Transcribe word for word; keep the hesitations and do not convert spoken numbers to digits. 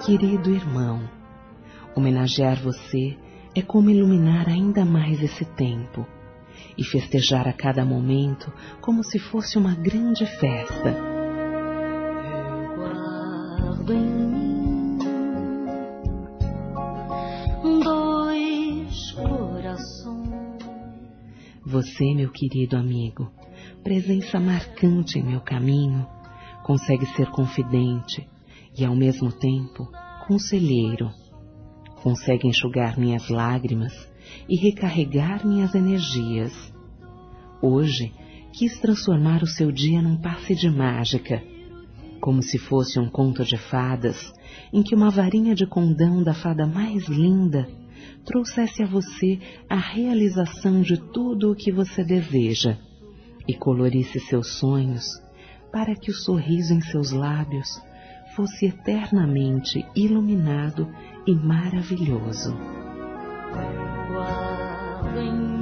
querido irmão, homenagear você é como iluminar ainda mais esse tempo e festejar a cada momento como se fosse uma grande festa. Eu guardo em mim dois corações. Você, meu querido amigo, presença marcante em meu caminho, consegue ser confidente e, ao mesmo tempo, conselheiro. Consegue enxugar minhas lágrimas e recarregar minhas energias. Hoje, quis transformar o seu dia num passe de mágica, como se fosse um conto de fadas, em que uma varinha de condão da fada mais linda trouxesse a você a realização de tudo o que você deseja e colorisse seus sonhos para que o sorriso em seus lábios fosse eternamente iluminado e maravilhoso. Guardo em